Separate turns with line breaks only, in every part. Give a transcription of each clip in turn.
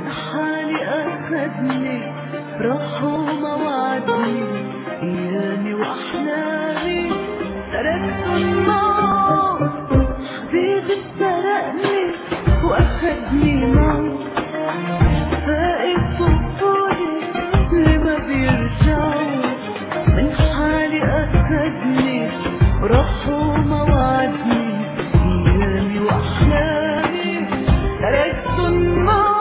من حالي أخذني روح ومواعدني أيامي وأحلامي تركت النار. حبيبي سرقني وأخذني معه فائق طفولي اللي ما بيرجعوا. من حالي أخذني روح ومواعدني أيامي وأحلامي تركت النار.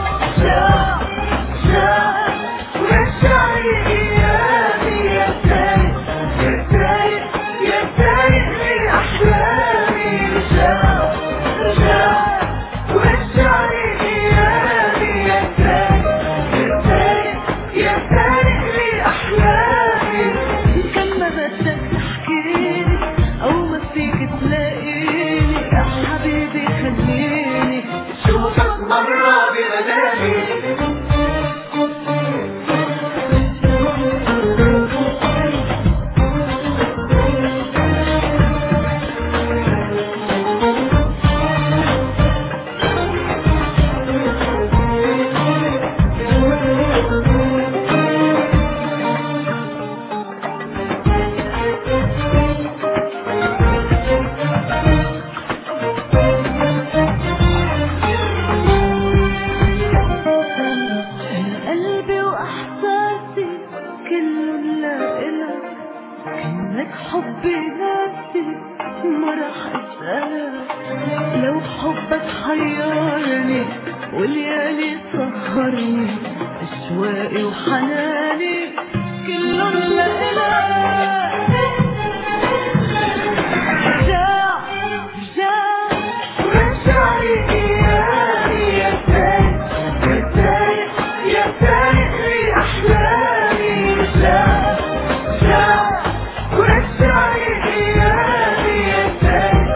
كأنك حبي ناسي ما رح أسألك. لو حبك حيرني وليالي سهرني أشواقي وحناني كلهم لإلك.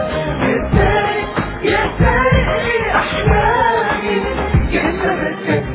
يا